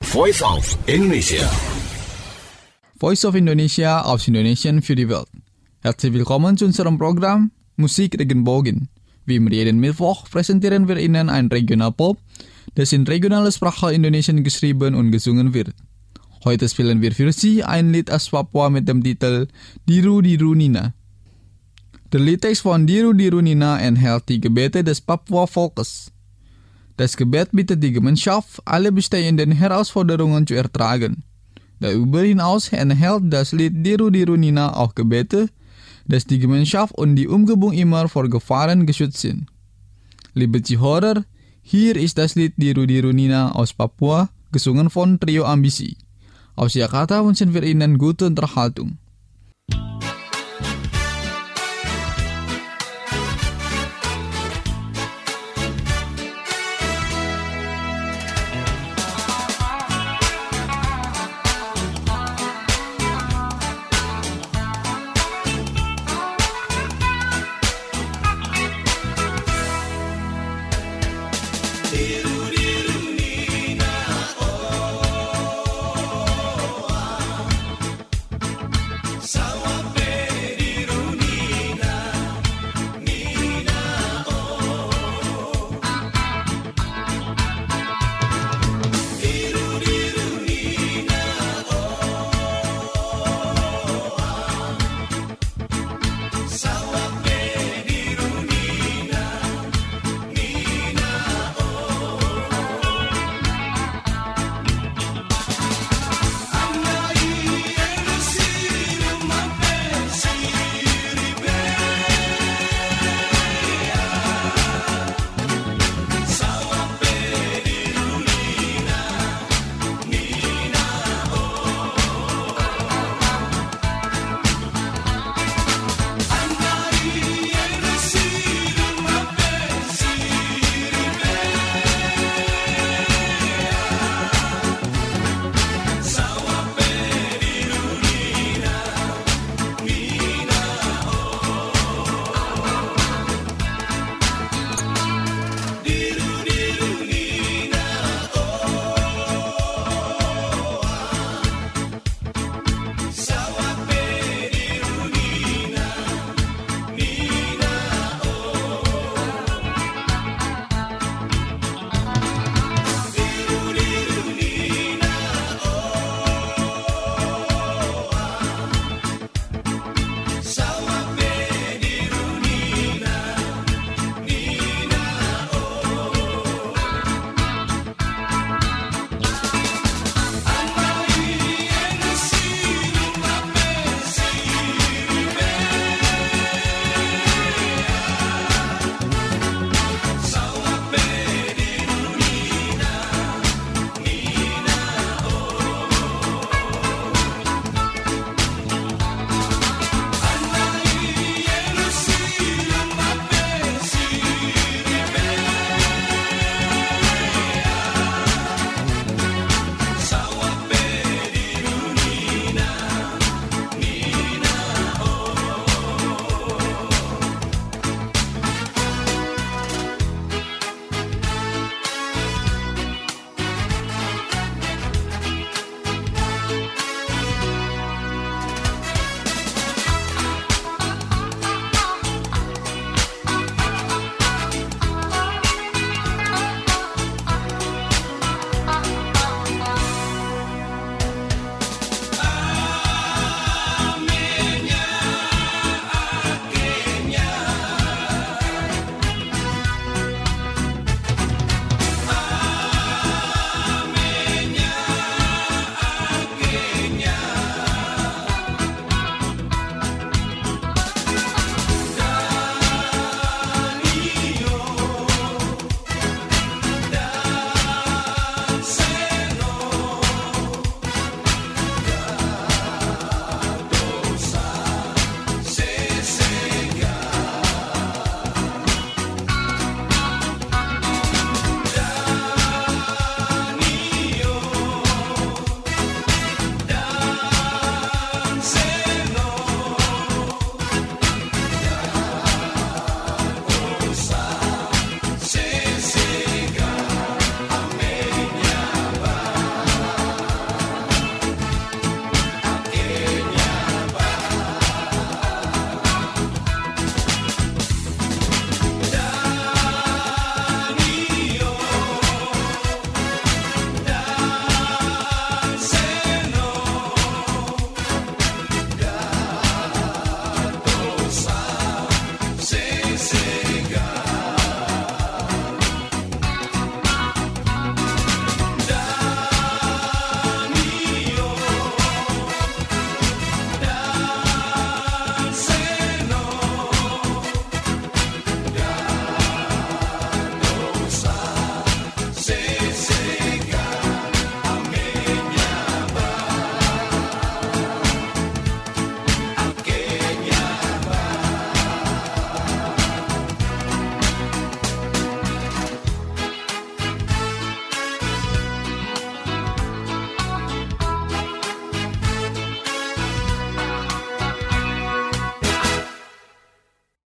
Voice of Indonesia. Voice of Indonesia aus Indonesien für die Welt. Herzlich willkommen zu unserem Programm Musik Regenbogen. Wie immer jeden Mittwoch präsentieren wir Ihnen ein Regionalpop, das in regionaler Sprache Indonesien geschrieben und gesungen wird. Heute spielen wir für Sie ein Lied aus Papua mit dem Titel Diru Diru Nina. Der Liedtext von Diru Diru Nina enthält die Gebete des Papua-Volkes. Das Gebet bittet die Gemeinschaft, alle bestehenden Herausforderungen zu ertragen. Darüber hinaus enthält das Lied Diru Diru Nina auch Gebete, dass die Gemeinschaft und die Umgebung immer vor Gefahren geschützt sind. Liebe Zuhörer, hier ist das Lied Diru Diru Nina aus Papua, gesungen von Trio Ambisi. Aus Jakarta wünschen wir Ihnen gute Unterhaltung.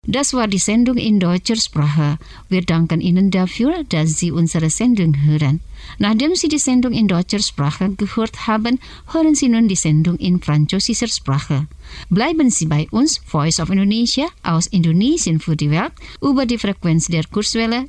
Das war die Sendung in deutscher Sprache. Wir danken Ihnen dafür, dass Sie unsere Sendung hören. Nachdem Sie die Sendung in deutscher Sprache gehört haben, hören Sie nun die Sendung in französischer Sprache. Bleiben Sie bei uns, Voice of Indonesia, aus Indonesien für die Welt, über die Frequenz der Kurzwelle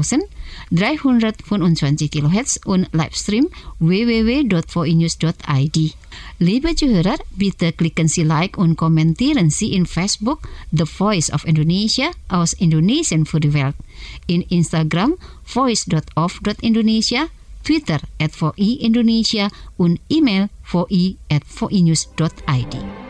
3325 kHz und Livestream www.voinews.id. Liebe Zuhörer, bitte klicken Sie Like und kommentieren Sie in Facebook The Voice of Indonesia aus Indonesien für die Welt, in Instagram voice.of.indonesia, Twitter @VOI Indonesia und E-Mail voi@voinews.id.